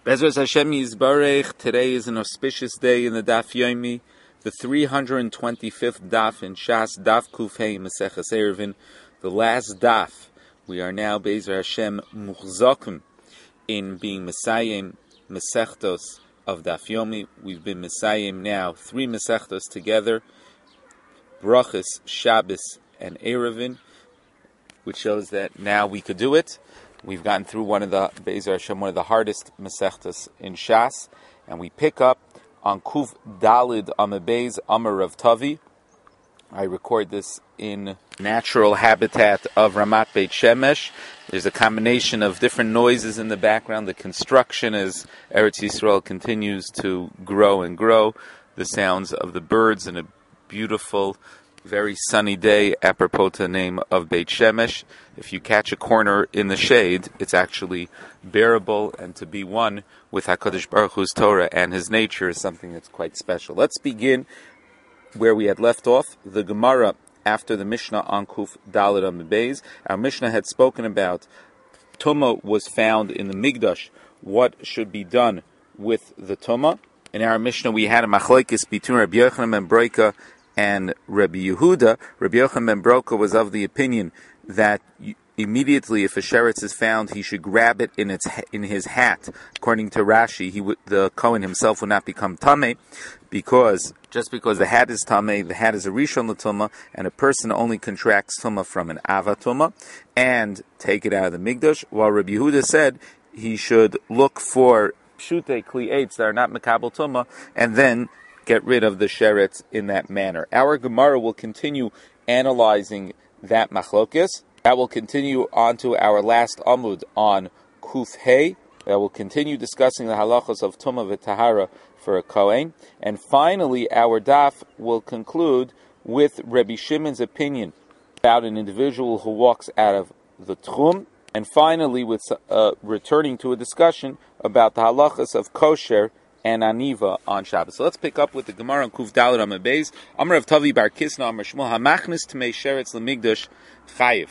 Bezras Hashem Yisbarech. Today is an auspicious day in the Daf Yomi, the 325th Daf in Shas, Daf Kuf Hey Maseches Eruvin, the last Daf. We are now Bezras Hashem Muchzakim in being Mesayim Masechtos of Daf Yomi. We've been Mesayim now 3 Masechtos together, Brachos, Shabbos, and Eruvin, which shows that now we could do it. We've gotten through one of the hardest Masechtas in Shas, and we pick up on Kuf Dalid Amabez Amar Rav Tavi. I record this in natural habitat of Ramat Beit Shemesh. There's a combination of different noises in the background. The construction as Eretz Yisrael continues to grow and grow. The sounds of the birds and a beautiful, very sunny day apropos to the name of Beit Shemesh. If you catch a corner in the shade, it's actually bearable, and to be one with HaKadosh Baruch Hu's Torah and His nature is something that's quite special. Let's begin where we had left off. The Gemara after the Mishnah on Kuf Daled Amabez. Our Mishnah had spoken about Tumah was found in the Migdash. What should be done with the Tumah? In our Mishnah we had a machlokes between Rabbi Yochanan ben Broka and Rabbi Yehuda. Rabbi Yochanan ben Broka was of the opinion that immediately if a sheretz is found, he should grab it in his hat. According to Rashi, the Kohen himself would not become tameh, because the hat is tameh, the hat is a rishon l'tumah, and a person only contracts tumah from an ava tumah, and take it out of the migdash. While Rabbi Yehuda said he should look for pshutei kli eitz that are not mekabel tumah, and then get rid of the sheretz in that manner. Our Gemara will continue analyzing that machlokes. That will continue on to our last amud on Kuf Hey. That will continue discussing the halachos of Tumah v'Tahara for a Kohen. And finally, our daf will conclude with Rabbi Shimon's opinion about an individual who walks out of the Tchum. And finally, with returning to a discussion about the halachos of kosher and aniva on Shabbos. So let's pick up with the Gemara on Kuf Daled Amabez. Amar Rav Tavi bar Kisna Amar Shmuel Hamachnis Tmei Sheretz Lemigdash Chayiv.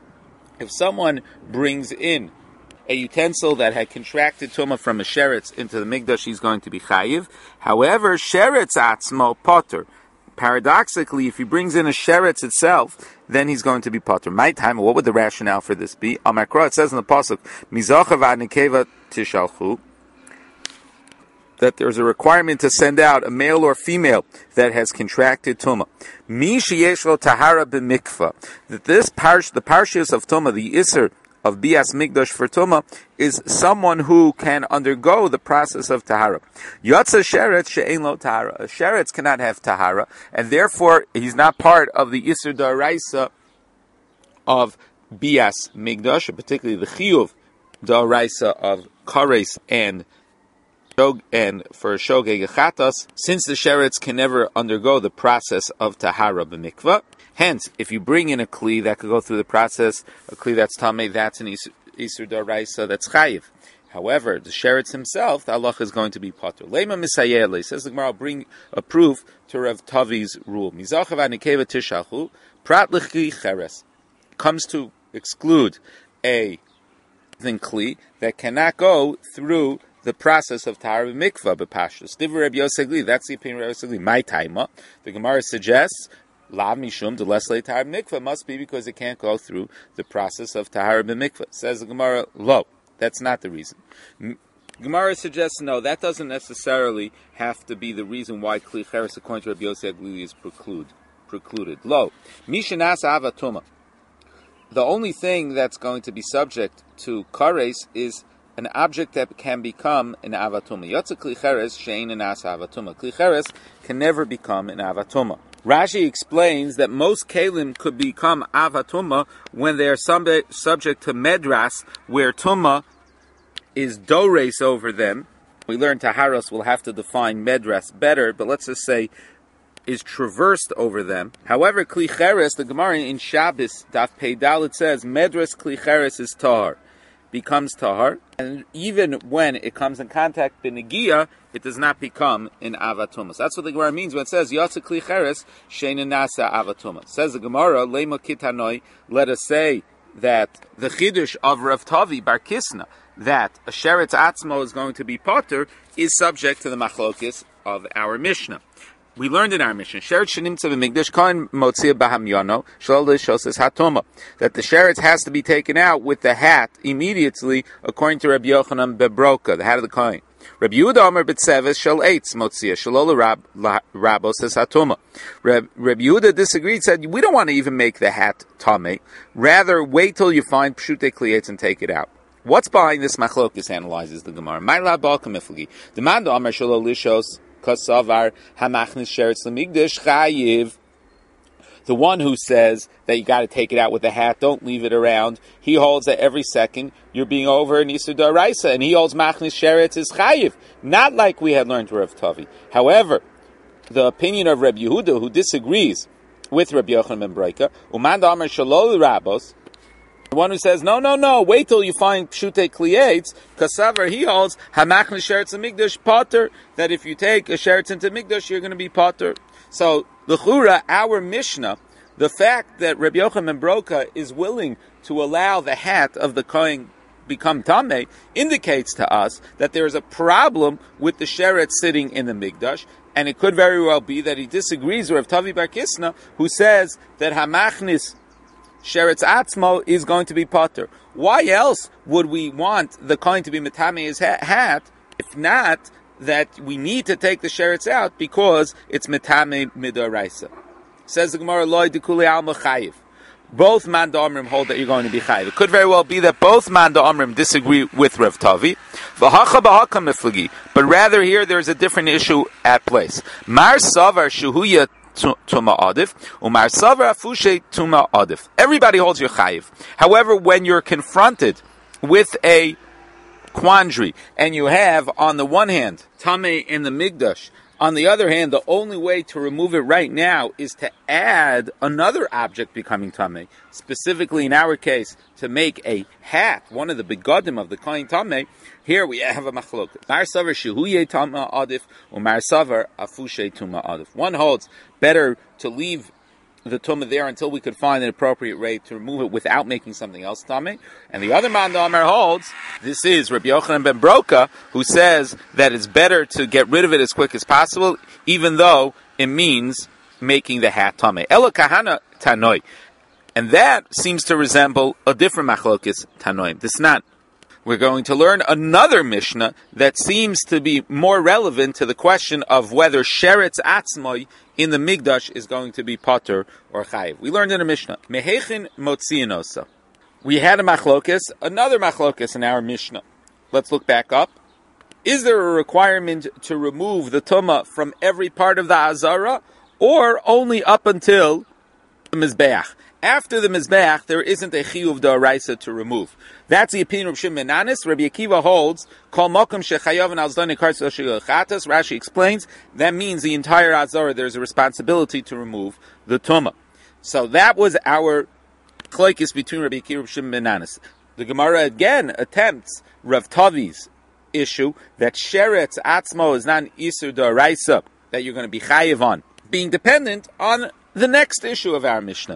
If someone brings in a utensil that had contracted tumah from a sheretz into the migdash, he's going to be chayiv. However, sheretz atzmo potter. Paradoxically, if he brings in a sheretz itself, then he's going to be potter. My time, what would the rationale for this be? Amakra, it says in the pasuk, Mizacha v'adnikeva tishalchu, that there's a requirement to send out a male or female that has contracted tumah. Mi sheyesh lo tahara b'mikvah. That the parshias of tumah, the iser of bias migdash for tumah, is someone who can undergo the process of tahara. Yotza sheretz she'ein lo tahara. A sheretz cannot have tahara, and therefore he's not part of the iser daraisa of bias migdash, particularly the chiyuv daraisa of kares and for shogeg chatas, since the sheretz can never undergo the process of tahara b'mikvah. Hence, if you bring in a kli that could go through the process, a kli that's tameh, that's an isur daraisa, that's chayiv. However, the sheretz himself, the halach is going to be potter. Lema misayele, says the Gemara, I'll bring a proof to Rav Tavi's rule. Mizachav anikeva tishachu, prat l'chi cheres, comes to exclude a kli that cannot go through the process of tahara b'mikvah b'pashtus. Divrei Rabbi Yosef Gli, that's the opinion of Rabbi Yosef Gli. My taima, the Gemara suggests, lav mishum de lesle tahara b'mikvah, must be because it can't go through the process of tahara b'mikvah. Says the Gemara, lo, that's not the reason. Gemara suggests, no, that doesn't necessarily have to be the reason why kli cheres, according to Rabbi Yosef Gli, is precluded. Lo, mishanas avatuma. The only thing that's going to be subject to kares is an object that can become an avatuma. Yotza kli cheres she'ein anas avatuma. Kli cheres can never become an avatuma. Rashi explains that most kelim could become avatuma when they are subject to medras, where tuma is dores over them. We learn taharos, we'll have to define medras better, but let's just say is traversed over them. However, kli cheres, the Gemara in Shabbos, Daf Pei Dalet says, medras kli cheres is tahar, becomes tahar, and even when it comes in contact b'negia, it does not become an avatuma. So that's what the Gemara means when it says yatsa kli cheres she'ein nasa avatuma. Says the Gemara, lema kitanoi, let us say that the chidush of Rav Tavi bar Kisna, that a sheretz atzmo is going to be potter is subject to the machlokis of our Mishnah. We learned in our Mishnah, sheretz shenimtza b'mikdash kohen motzia b'hamyano shel l'shoses hatoma, that the sheretz has to be taken out with the hat immediately, according to Rabbi Yochanan bebroka, the hat of the kohen. Rabbi Yehuda Omer b'tzeves shel eitz motzia shelo l'rabos es hatoma. Rabbi Yehuda disagreed, said we don't want to even make the hat tamei. Rather, wait till you find pshutei klietz and take it out. What's behind this machlokis? Analyzes the Gemara. Ma'ila balka miflagi. Demand Omer shelo lishos kasavar hamachnis sheretz lemigdash chayiv. The one who says that you got to take it out with the hat, don't leave it around, he holds that every second you're being over an Isur D'Oraisa, and he holds machnis sheretz is chayiv, not like we had learned Rav Tavi. However, the opinion of Rabbi Yehuda, who disagrees with Rabbi Yochanan ben Breika, uman da'amar shalol rabos, the one who says, no, wait till you find pshutei klietz, kasavar, he holds hamachnis sheretz lemigdash potter, that if you take a sheretz into migdash, you're going to be potter. So, l'chura, our Mishnah, the fact that Rabbi Yochanan ben Broka is willing to allow the hat of the kohen become tamei indicates to us that there is a problem with the sheretz sitting in the migdash, and it could very well be that he disagrees with Rav Tavi bar Kisna, who says that hamachnis sheretz atzmo is going to be potter. Why else would we want the kohen to be metamei his hat, if not that we need to take the sheretz out because it's metamei midoraisa? Says the Gemara, loy dekuli alma chayiv. Both man da'amrim hold that you're going to be chayiv. It could very well be that both man da'amrim disagree with Rav Tavi. V'hacha b'haka miflagi. But rather here there's a different issue at place. Mar savar shuhuya tuma adif, umar savar afushe tuma adif. Everybody holds your chayiv. However, when you're confronted with a quandary, and you have, on the one hand, tamei in the migdash, on the other hand, the only way to remove it right now is to add another object becoming tamei. Specifically, in our case, to make a hat, one of the begadim of the kohen tamei. Here we have a machlok. Mar savar shehuye tama adif, umar savar afushe tuma adif. One holds better to leave the tumah there until we could find an appropriate way to remove it without making something else tamei. And the other man da'amar holds, this is Rabbi Yochanan ben Broka, who says that it's better to get rid of it as quick as possible, even though it means making the hat tamei. Ela kahana tanoi. And that seems to resemble a different machlokis tanoim. This not. We're going to learn another Mishnah that seems to be more relevant to the question of whether sheretz atzmoi in the migdash is going to be potter or chayiv. We learned in a Mishnah, mehechin motziinosa. We had a machlokis, another machlokis in our Mishnah. Let's look back up. Is there a requirement to remove the tumah from every part of the azara, or only up until the mizbeach? After the mizbeach, there isn't a chiyuv d'oraisa to remove. That's the opinion of Shimon ben Anis. Rabbi Akiva holds, kol mokum shechayav and alzdani kartz chatas. Rashi explains, that means the entire azara, there's a responsibility to remove the tumah. So that was our kloikis between Rabbi Akiva and Shimon ben Anis. The Gemara again attempts Rav Tavi's issue, that sheretz atzmo is not an isur d'oraisa, that you're going to be chayiv on, being dependent on the next issue of our Mishnah.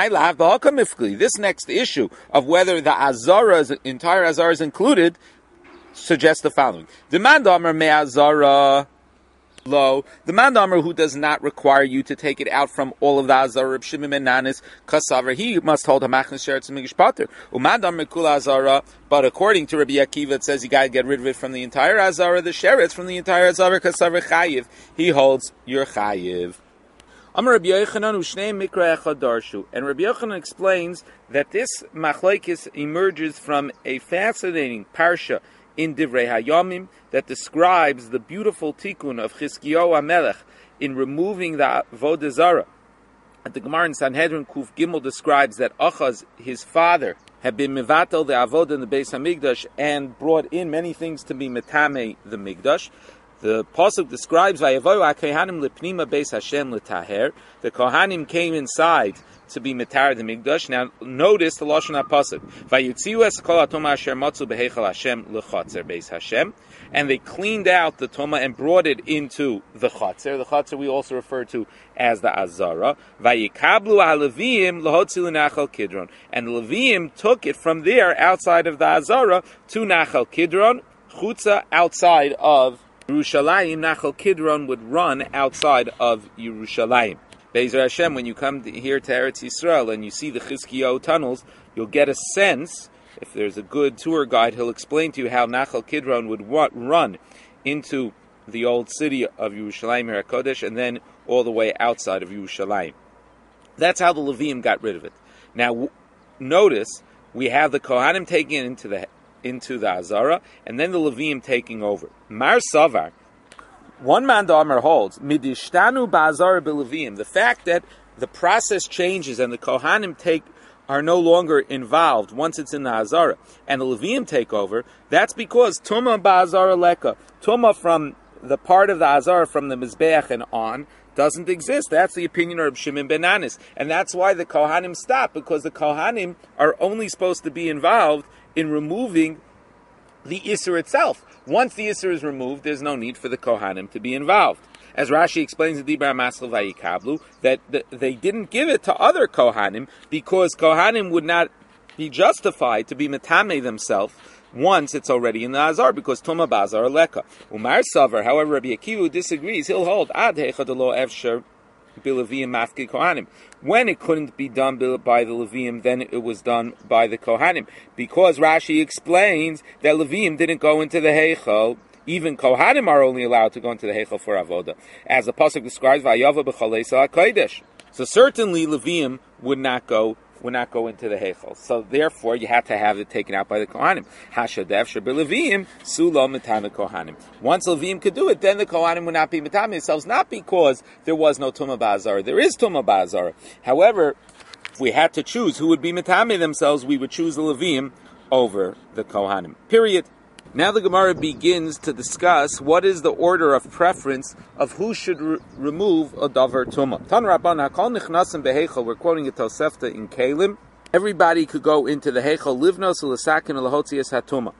This next issue of whether the entire azara is included, suggests the following. The man da'amar me'azara lo. The man da'amar who does not require you to take it out from all of the azara, Reb Shimon ben Anis, kasaver, he must hold hamachnis sheretz migish pater. Uman da'amar kul azara, but according to Rabbi Akiva, it says you got to get rid of it from the entire azara, the sheretz from the entire azara, kasaver chayiv. He holds your chayiv. Amar Rabbi Yochanan ushnei mikra echad darshu, and Rabbi Yochanan explains that this machlokes emerges from a fascinating parsha in Divrei Hayamim that describes the beautiful tikkun of Chizkiyahu HaMelech in removing the avodah zarah. At the Gemara in Sanhedrin Kuf Gimel describes that Achaz, his father, had been mevatel the avodah in the Beis Hamikdash and brought in many things to be metamei the Mikdash. The pasuk describes Vayavoyu HaKohanim Lipnima Beis Hashem L'Taher. The Kohanim came inside to be metar the Mikdash. Now notice the lashon pasuk. Vayutziu es kol hatoma asher matzu beheichal Hashem lechatzer Beis Hashem, and they cleaned out the toma and brought it into the chatzer. The chatzer we also refer to as the azara. Vayikablu haLevim lahotzi l'Nachal Kidron, and the Levim took it from there outside of the azara to Nachal Kidron, chutza outside of Yerushalayim. Nachal Kidron would run outside of Yerushalayim. Be'ezer Hashem, when you come here to Eretz Yisrael and you see the Chizkiyahu tunnels, you'll get a sense, if there's a good tour guide, he'll explain to you how Nachal Kidron would run into the old city of Yerushalayim HaKodesh and then all the way outside of Yerushalayim. That's how the Levim got rid of it. Now, notice, we have the Kohanim taking it into the Azara, and then the Levim taking over. Mar Savar, one man Da'amar holds, midishtanu ba'azara b'levim, the fact that the process changes and the Kohanim are no longer involved once it's in the Azara, and the Levim take over, that's because Tumah ba'azara leka, Tumah from the part of the Azara, from the Mizbeach and on, doesn't exist. That's the opinion of Shimon ben Anis. And that's why the Kohanim stop, because the Kohanim are only supposed to be involved in removing the Isser itself. Once the Isser is removed, there's no need for the Kohanim to be involved. As Rashi explains in Dibra Masel Vayikablu, that they didn't give it to other Kohanim because Kohanim would not be justified to be Metame themselves once it's already in the Azar, because Tumah Bazar Leka. Umar Savar, however, Rabbi Akiva disagrees. He'll hold Ad Heichadalo Efsher Bilevim Mafki Kohanim. When it couldn't be done by the Levim, then it was done by the Kohanim. Because Rashi explains that Levim didn't go into the Heichal, even Kohanim are only allowed to go into the Heichal for Avodah. As the pasuk describes, Vayava b'chalesa HaKodesh. So certainly Levim would not go into the Heichal. So therefore, you have to have it taken out by the Kohanim. Hashadev she'b'Levim sulo mitame Kohanim. Once Levim could do it, then the Kohanim would not be mitame themselves, not because there was no Tumah Ba'azara. There is Tumah Ba'azara. However, if we had to choose who would be mitame themselves, we would choose the Levim over the Kohanim. Period. Now the Gemara begins to discuss what is the order of preference of who should remove a davar tumah. Tan Rabban Hakol Nichnasim Beheichel. We're quoting a Tosefta in Kalim. Everybody could go into the Heichel livnos u'lesakin u'lehotzias hatuma,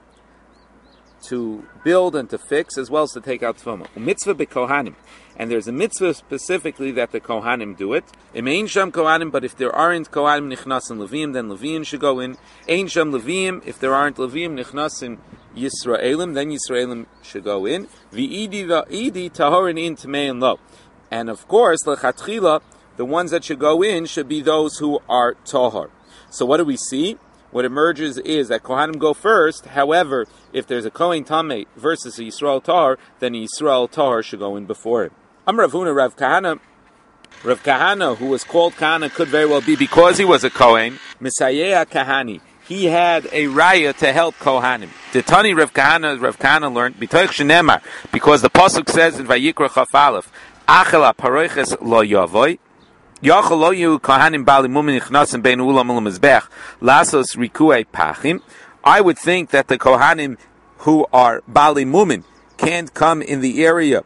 to build and to fix, as well as to take out tumah. Mitzvah bekohanim, and there's a mitzvah specifically that the kohanim do it. Im ein sham kohanim, but if there aren't kohanim nichnasim levim, then levim should go in. Ein sham levim, if there aren't levim nichnasim Yisraelim, then Yisraelim should go in. V'idi tahorin in tmein lo. And of course, lechatchila, the ones that should go in should be those who are tahor. So what do we see? What emerges is that Kohanim go first. However, if there's a Kohen Tameh versus a Yisrael Tahor, then a Yisrael Tahor should go in before him. Rav Huna, Rav Kahana. Rav Kahana, who was called Kahana, could very well be because he was a Kohen. Misayeh Kahani. He had a raya to help Kohanim. The Tani Rav Kahana learned, B'toich shenemar, because the pasuk says in Vayikra Chaf Aleph, Achela paroiches lo yavoi, Yachol lo yu Kohanim bali mumin ichnasim bein ulam u'lemizbech, lasos rikuei pachim. I would think that the Kohanim who are bali mumin can't come in the area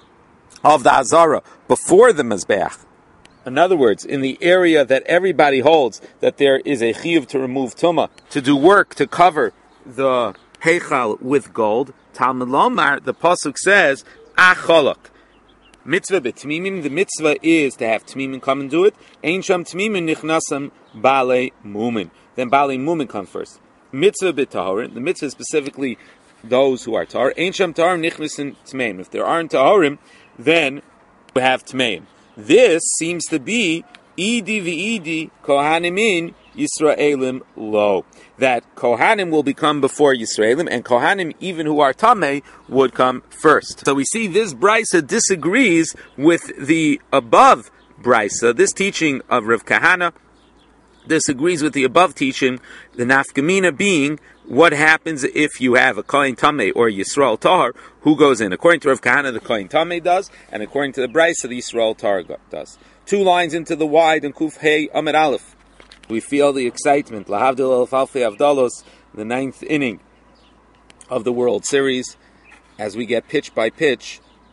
of the Azara before the Mizbech. In other words, in the area that everybody holds that there is a chiyuv to remove tumah, to do work to cover the heichal with gold, Talmud Lomar, the pasuk says, acholok. Mitzvah betmimim, the mitzvah is to have tmimim come and do it. Ein sham tmimim nichnasam balei mumin. Then balei mumin come first. Mitzvah betahorim, the mitzvah is specifically those who are tahor. Ein sham tahorim nichnasim tmeim. If there aren't tahorim, then we have tmeim. This seems to be Idi v'Idi Kohanimin Yisraelim lo. That Kohanim will become before Yisraelim, and Kohanim, even who are Tameh, would come first. So we see this Brisa disagrees with the above Brisa. This teaching of Rav Kahana disagrees with the above teaching, the nafkamina being what happens if you have a Kohen Tameh or Yisrael Tahor, who goes in? According to Rav Kahana, the Kohen Tameh does, and according to the Brisa, the Yisrael Tahor does. 2 lines into the wide and Kuf Hey Amid Aleph. We feel the excitement. Lahavdil Elf Alfei Avdalos, the 9th inning of the World Series, as we get pitch by pitch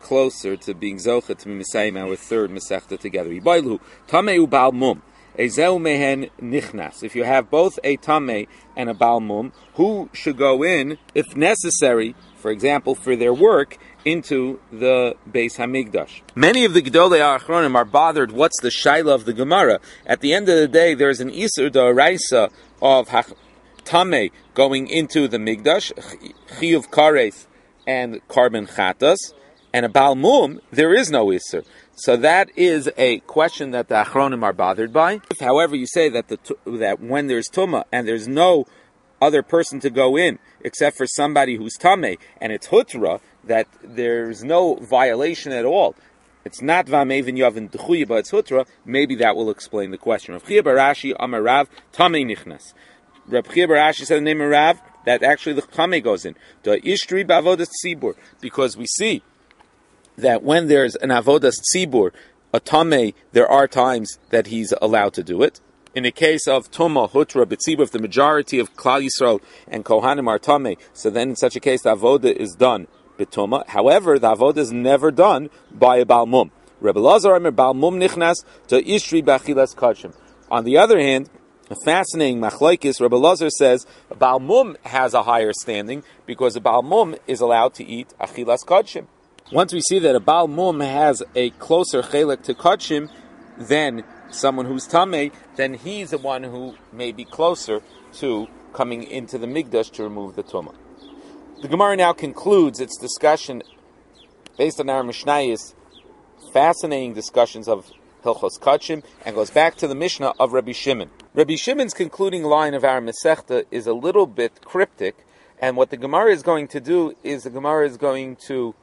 closer to being zocha to be Messiah, our third Masechta together. Ibaylu, Tamei u'Baal Mum, Ezeu mehen nichnas. If you have both a Tamei and a Baal Mum, who should go in, if necessary, for example, for their work, into the Beis Hamikdash. Many of the Gedolei Achronim are bothered, what's the Shaila of the Gemara? At the end of the day, there's an Isur D'Oraisa of Tamei going into the Migdash, Chiyuv Kares and Karban Chatas, and a Baal Mum, there is no Isur. So that is a question that the Achronim are bothered by. If, however, you say that that when there's Tumah and there's no other person to go in except for somebody who's Tameh, and it's Hutra, that there's no violation at all, it's not V'amevin Yavin D'chuya, but it's Hutra, maybe that will explain the question. Rav Chia bar Rashi Amar Rav Tameh Nichnas. Rav Chia bar Rashi said the name of Rav, that actually the Tameh goes in. The Ishtri B'avodas Tzibur, because we see that when there's an Avodas Tzibur, a Tameh, there are times that he's allowed to do it. In the case of Tumah, Hutra, B'tzibur, if the majority of Klal Yisrael and Kohanim are Tameh, so then in such a case the Avodah is done B'tumah. However, the Avodah is never done by a Baal Mum. Rebbe Lazar Omer Baal Mum Nichnas to Ishri B'achilas Kachim. On the other hand, a fascinating machlokes, Rebbe Lazar says a Baal Mum has a higher standing because a Baal Mum is allowed to eat Achilas Kachim. Once we see that a Baal Mum has a closer chelek to Kachim than someone who's Tameh, then he's the one who may be closer to coming into the Migdash to remove the Tumah. The Gemara now concludes its discussion based on our Mishnayos, fascinating discussions of Hilchos Kachim, and goes back to the Mishnah of Rabbi Shimon. Rabbi Shimon's concluding line of our Masechta is a little bit cryptic, and what the Gemara is going to do is the Gemara is going to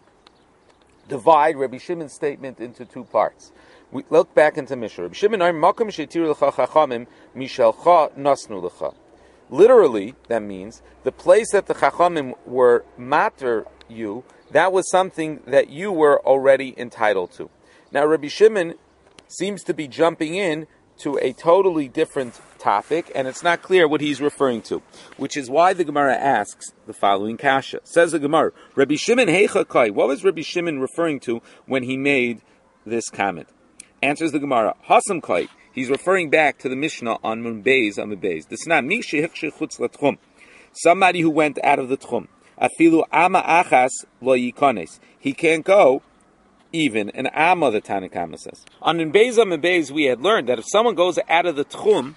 divide Rabbi Shimon's statement into two parts. We look back into Mishnah. Rabbi Shimon, Makom shetir lecha chachamim mishalcha nasnu lecha. Literally, that means the place that the Chachamim were mater you, that was something that you were already entitled to. Now, Rabbi Shimon seems to be jumping in to a totally different topic, and it's not clear what he's referring to, which is why the Gemara asks the following kasha. Says the Gemara, Rabbi Shimon heicha kai. What was Rabbi Shimon referring to when he made this comment? Answers the Gemara, Hasam kai. He's referring back to the Mishnah on Munbeis on Munbeis. This is not mi shehikshei chutz latchum. Somebody who went out of the tchum. Afilu ama achas lo yikones. He can't go even an amma, the Tanna Kama says. On Munbeis on Munbeis, we had learned that if someone goes out of the tchum,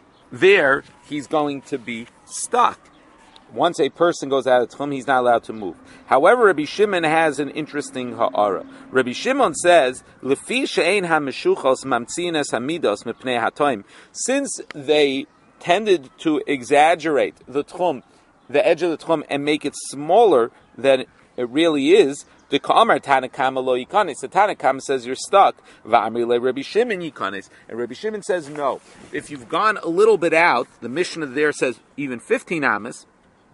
there he's going to be stuck. Once a person goes out of tchum, he's not allowed to move. However, Rabbi Shimon has an interesting ha'ara. Rabbi Shimon says, "Lefi she'ein ha'meshuchos mamtzinas hamidos mepnei ha'toim." Since they tended to exaggerate the tchum, the edge of the tchum, and make it smaller than it really is, the Ka'amar Tanna Kama lo yikanes. The Tanna Kama says you're stuck. Va'amri le Rabbi Shimon yikanes. And Rabbi Shimon says no. If you've gone a little bit out, the Mishnah there says even 15 amas,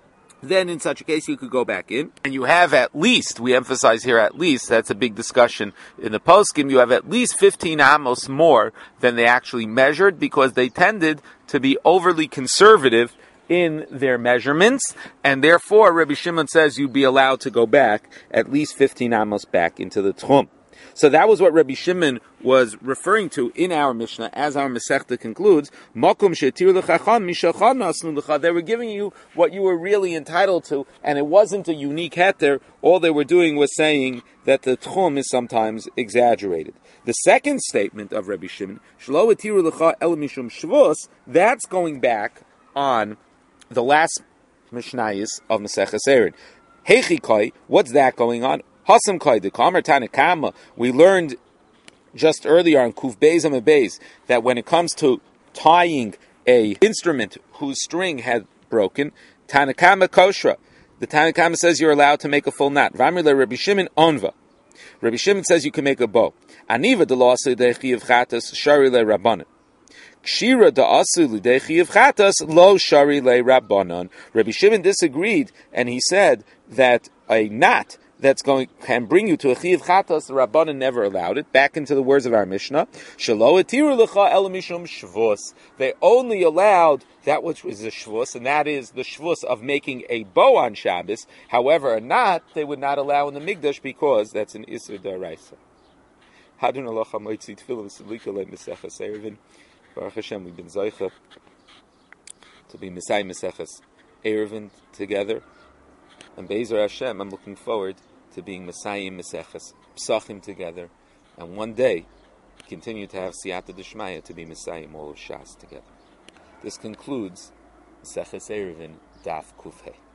then in such a case you could go back in. And you have at least, we emphasize here at least, that's a big discussion in the poskim, you have at least 15 amos more than they actually measured because they tended to be overly conservative in their measurements, and therefore Rabbi Shimon says you'd be allowed to go back at least 15 amos back into the tchum. So that was what Rabbi Shimon was referring to in our Mishnah, as our Masechta concludes. Makom shetir l'chacham mishachan nasnu l'cha. They were giving you what you were really entitled to, and it wasn't a unique heter. All they were doing was saying that the tchum is sometimes exaggerated. The second statement of Rabbi Shimon, shelo etiru l'cha el mishum shvus, that's going back on the last Mishnayos of Maseches Erin. Heichi kai, what's that going on? Hasam kai de kamer Tanna Kama. We learned just earlier on Kuf Beis Amud Beis that when it comes to tying a instrument whose string had broken, Tanna Kama koshra. The Tanna Kama says you're allowed to make a full knot. V'amri le Rabbi Shimon onva. Rabbi Shimon says you can make a bow. Aniva de lo asli dechi of chatas shari le rabbanon. Kshira da'asu l'dechi of chatas lo shari le rabbanon. Rabbi Shimon disagreed, and he said that a knot can bring you to a Chiyuv Chatas, the Rabbanan never allowed it. Back into the words of our Mishnah, Shelo etiru lecha el mishum shvus. They only allowed that which was a shvus, and that is the shvus of making a bow on Shabbos. However, or not, they would not allow in the Mikdash because that's an Isur D'Oraisa. Hadun alocha moitzi tefillah v'sivlika le Meseches Eruvin. Baruch Hashem, we've been zoicha to be Mesai Meseches Eruvin together. And Be'ezer Hashem, I'm looking forward to being Mesayim Meseches Psachim together, and one day continue to have Siyata D'Shmaya to be Mesayim all of Shas together. This concludes Meseches Eruvin Daf Kuf Hei.